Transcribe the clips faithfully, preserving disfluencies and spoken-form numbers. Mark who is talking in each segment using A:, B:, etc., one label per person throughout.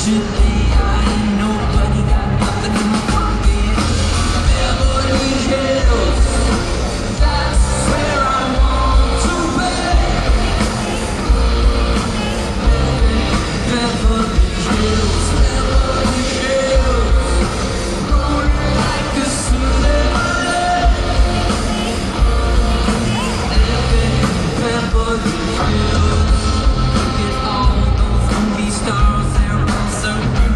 A: Usually I ain't nobody, got nothing in my pocket. Beverly Hills, that's where I want to be. Beverly Hills, Beverly Hills, rolling like a celebrity. Beverly Hills, look at all those movie stars, they're all so pretty.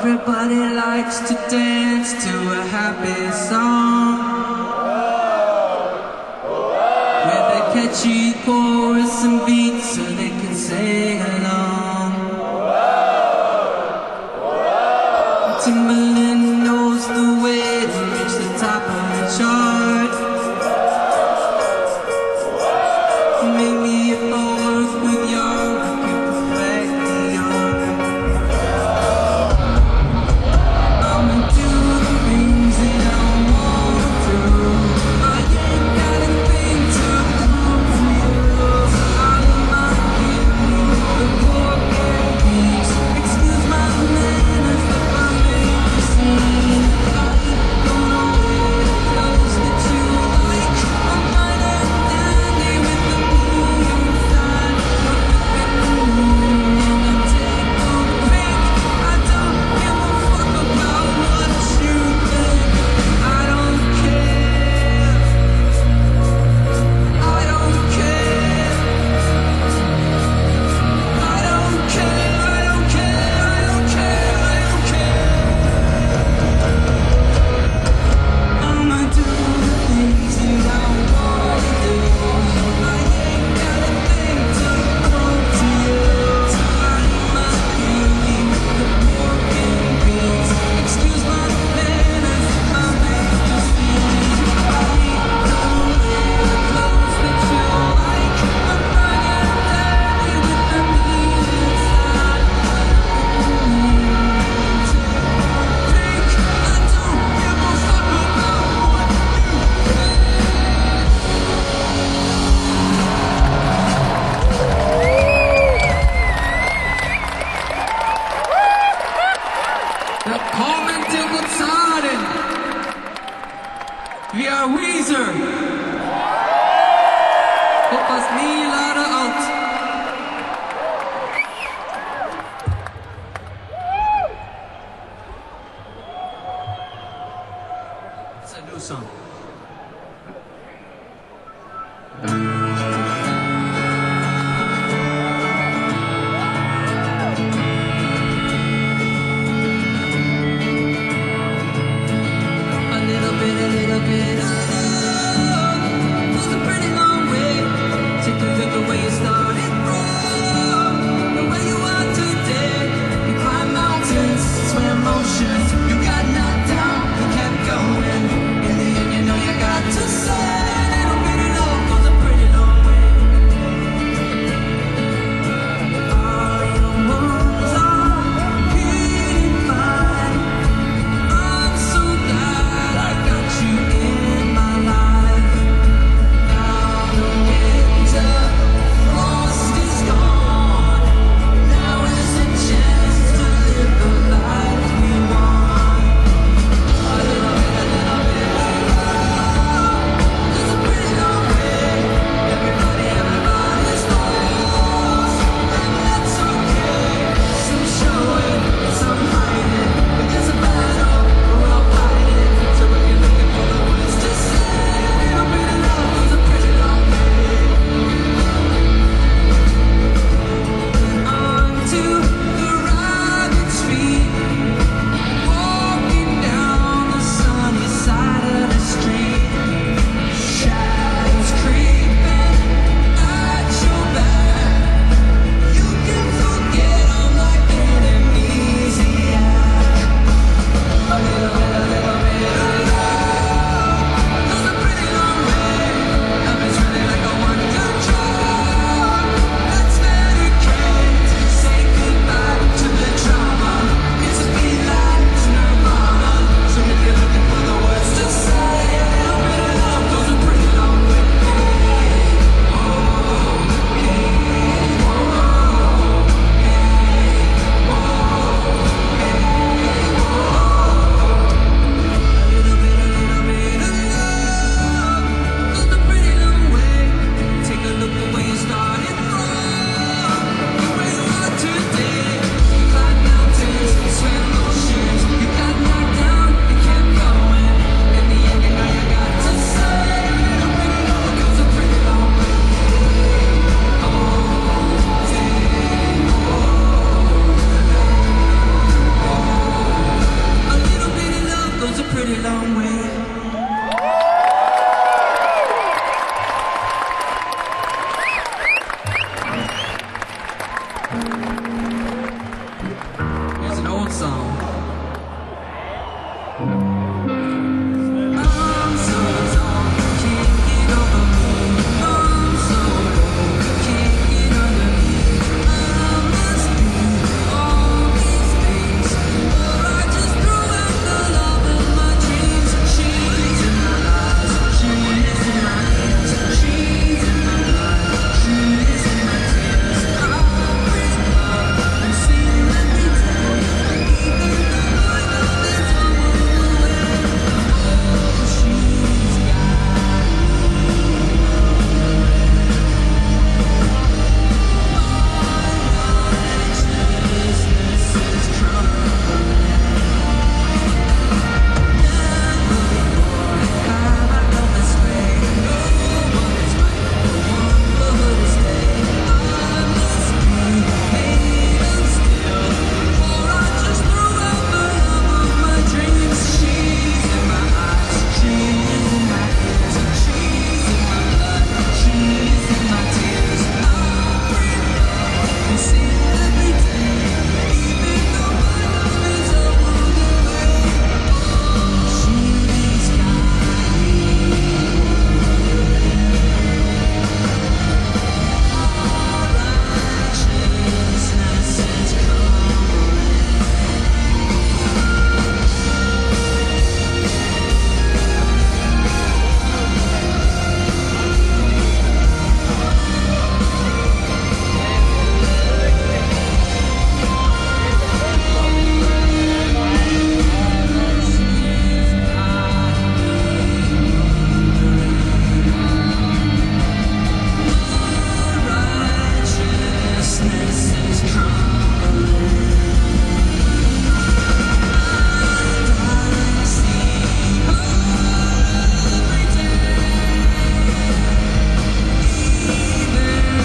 A: Everybody likes to dance to a happy song with a catchy chorus and beat so they can sing along. Timbaland knows the way to reach the top of the chart. Maybe if I work with y'all, I could perfect the art. I'ma do the things that I wanna do. I ain't got a thing to prove to you. Out of my beauty, the pork and peas. Excuse my manners if I make you see. I ain't gonna wear the clothes that you like. I'm fine and dandy with the blue inside. But look at the moon and I take on the pink. I don't give a fuck about what you think. I don't care. I don't care. I don't care. I don't care. I don't care. I don't care. I'ma do the things that I wanna do. I ain't got a thing to prove to you. I need my beauty with the pork and beans. Excuse my manners if I make you see. I ain't gonna wear the clothes that you like. I'm fine and dandy with the meat inside. Pink, I don't give a fuck about what you Välkommen till konserten! Vi är Weezer! Hoppas ni gillar allt! It's a new song. A little bit, a little bit of love goes a pretty long way. Take a look at where you started from, and where you are today. You climb mountains, swam oceans. You got knocked down, you kept going. In the end, you pretty long way. Here's an old song. I'm so tall, can't get over me. I'm so low, can't get under me. I must be all these things, or I just threw out the love of my dreams. She's in my eyes, she's in my hands, she's in my life, she's in my tears. I breathe love and see every day, even though my love is far away. She's got righteousness is crumbling. Never before have I felt this way. No one is right, no one would stay. I must be hating still, or I just threw out the love of my dreams. She's in my eyes, she's in my ears, she's in my blood, she's in my tears. I breathe love and see it every day, even though my love is a world away. She's got righteousness is crumbling. Righteousness is crumbling. I see her every day, even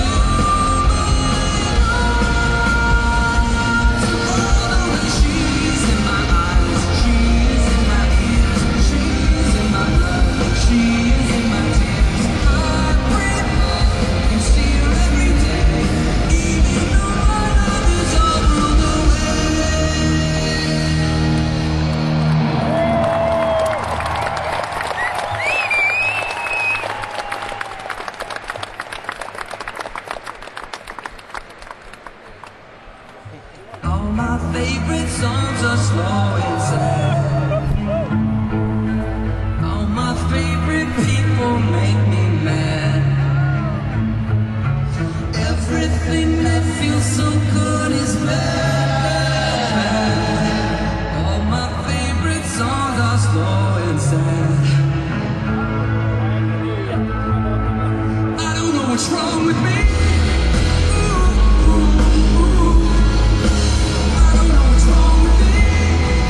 A: though she's in my eyes, she's in my ears, she's in my blood, she's in my tears. I breathe love and see her every day, even though my love is all thrown away. All my favorite songs are slow and sad. All my favorite people make me mad. Everything that feels so good is bad. All my favorite songs are slow and sad. I don't know what's wrong with me. Ooh, ooh, ooh. I don't know what's wrong with me.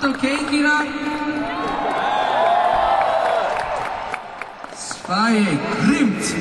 A: okay, Kira? Zwei grimmt!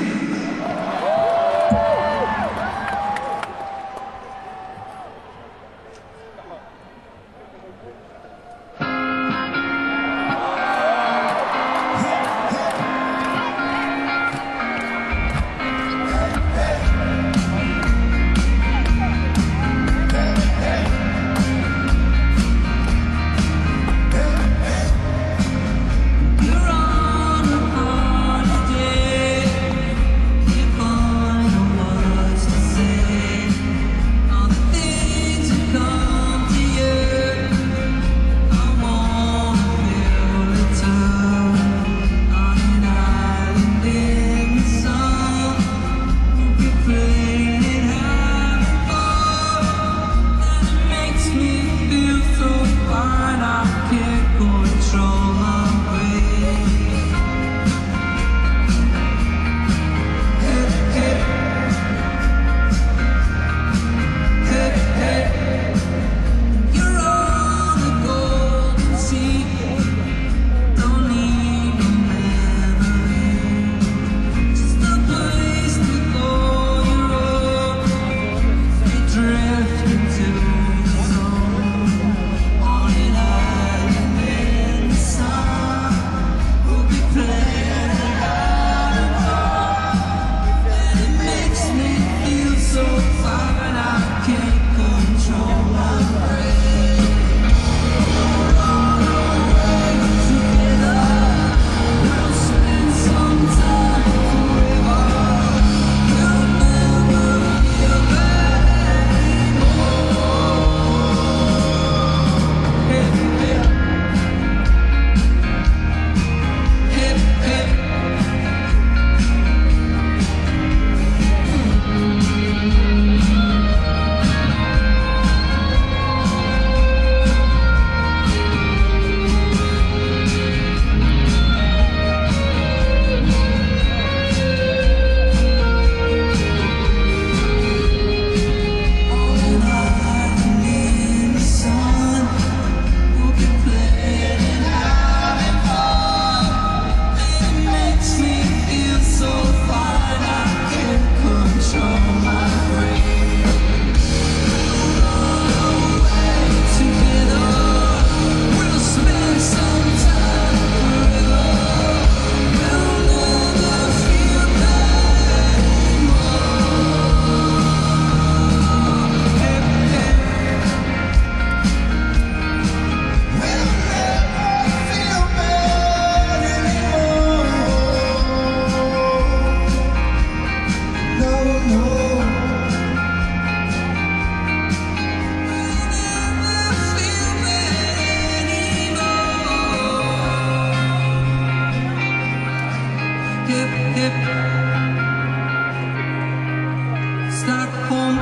A: Stockholm,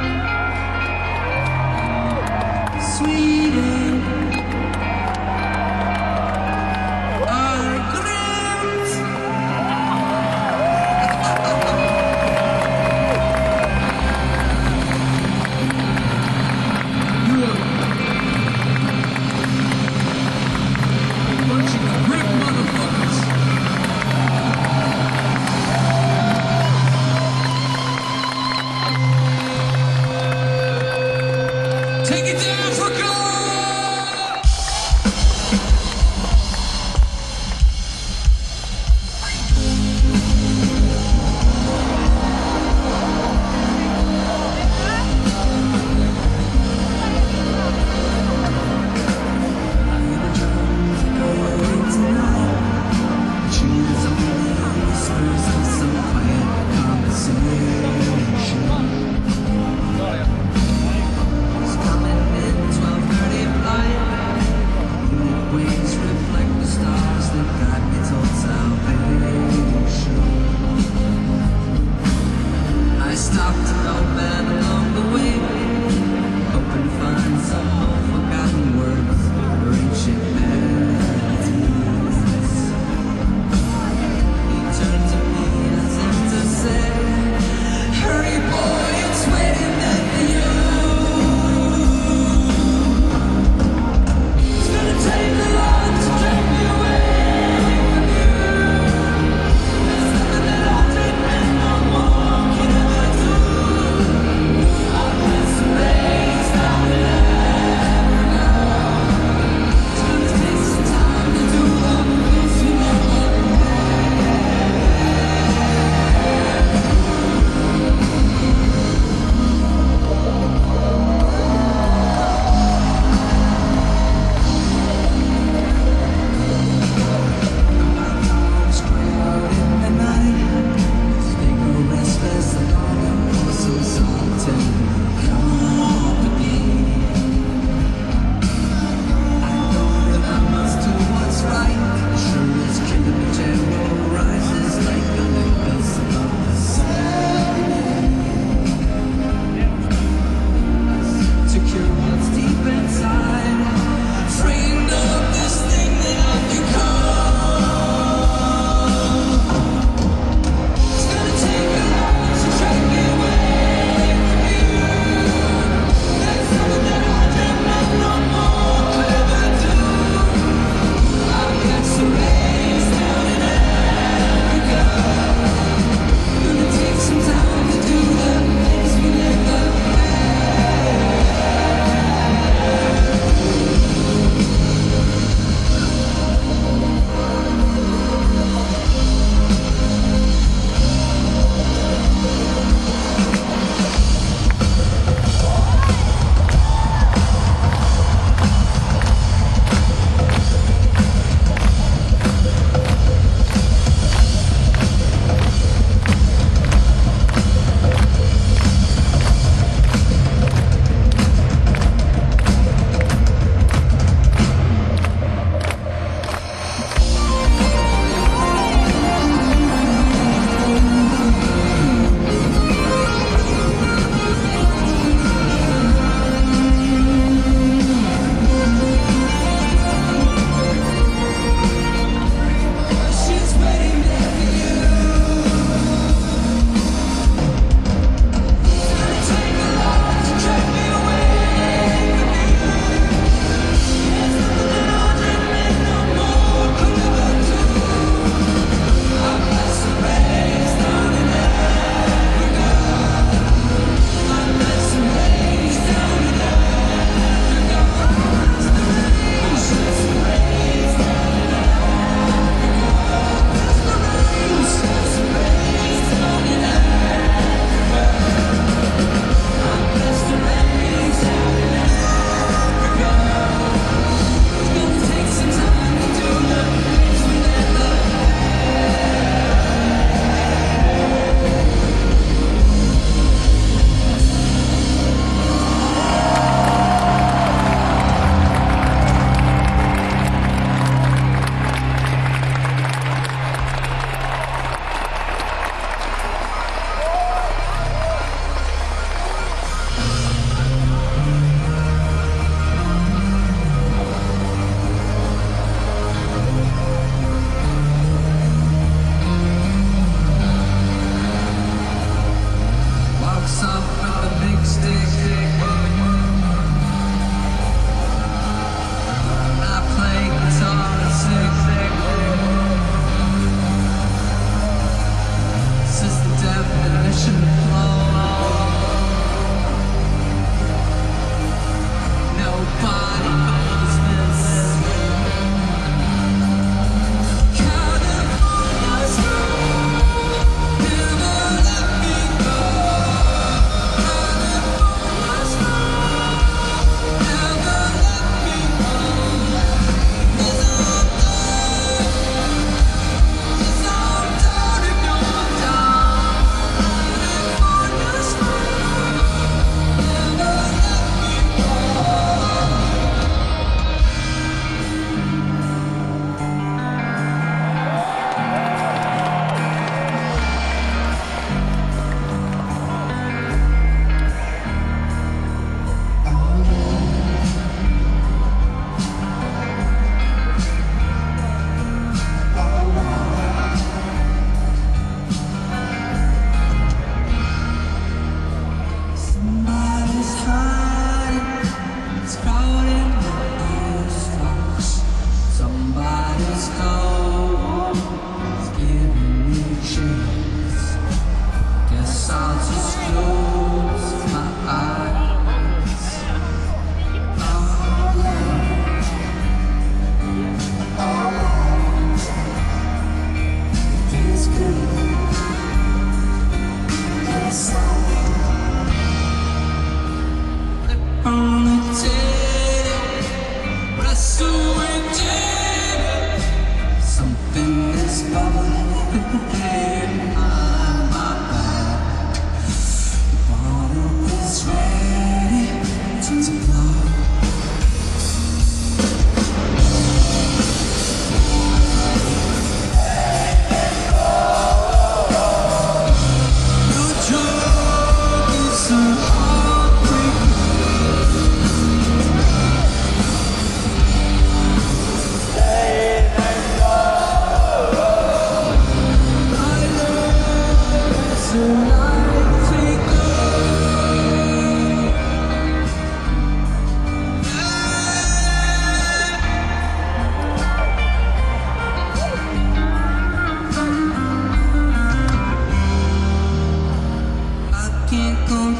A: Sweden, are grymt! Bunch of grim motherfuckers. Take it to Africa! It's coming in twelve thirty.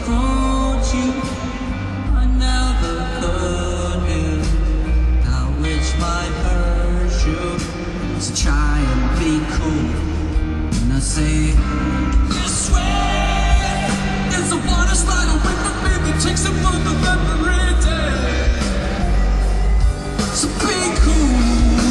A: approach you. I never could hear that which might hurt you. So try and be cool. And I say, you swear it's a water slide away from me that takes a month of every day. So be cool.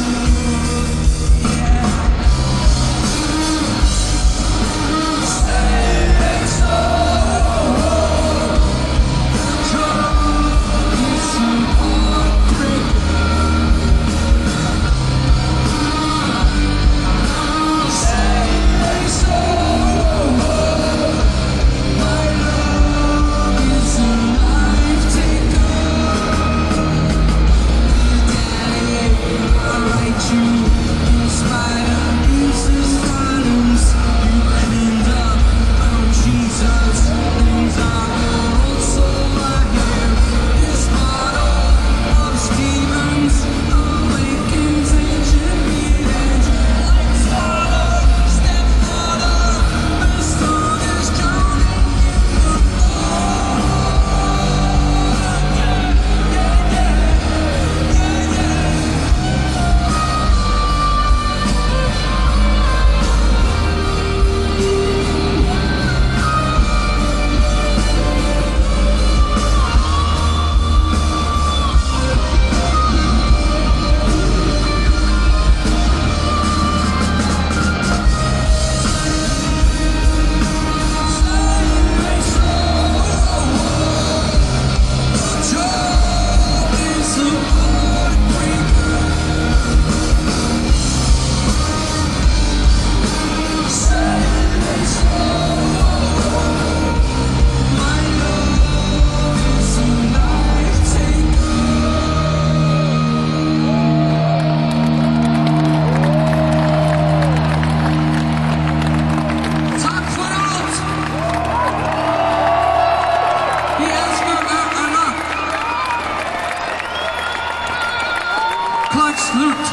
A: Slut.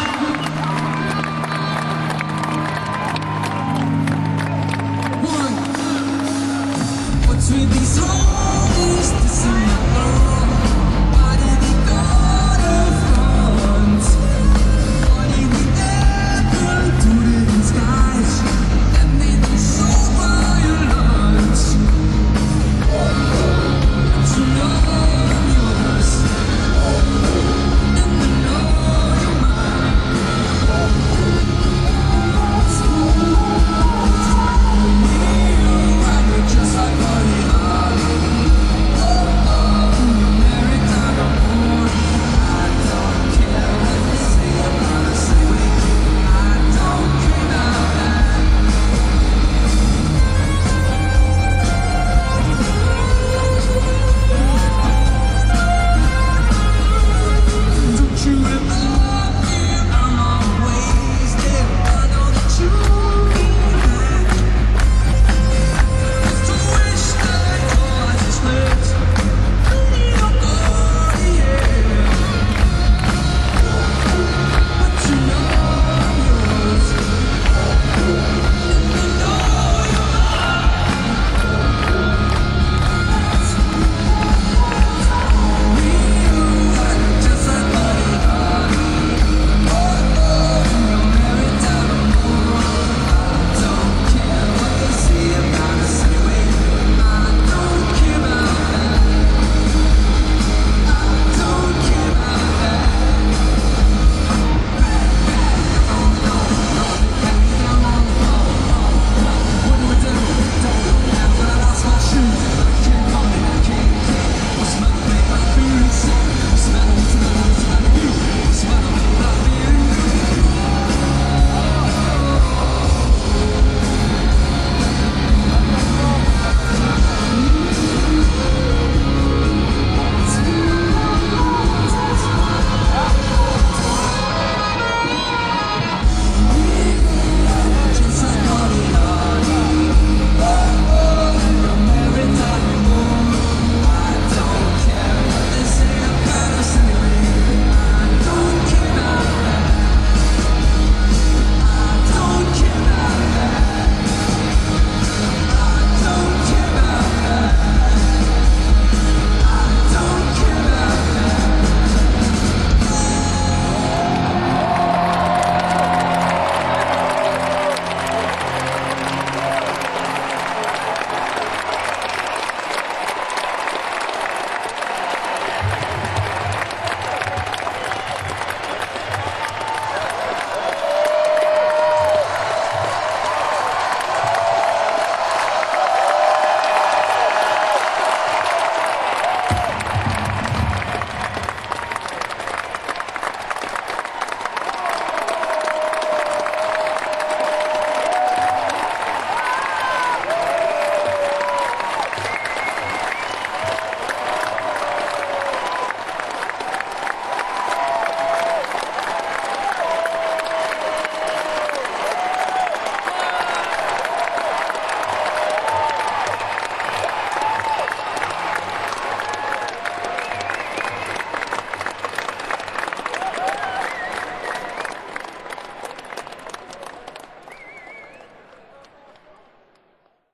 A: One. What's with these hoes?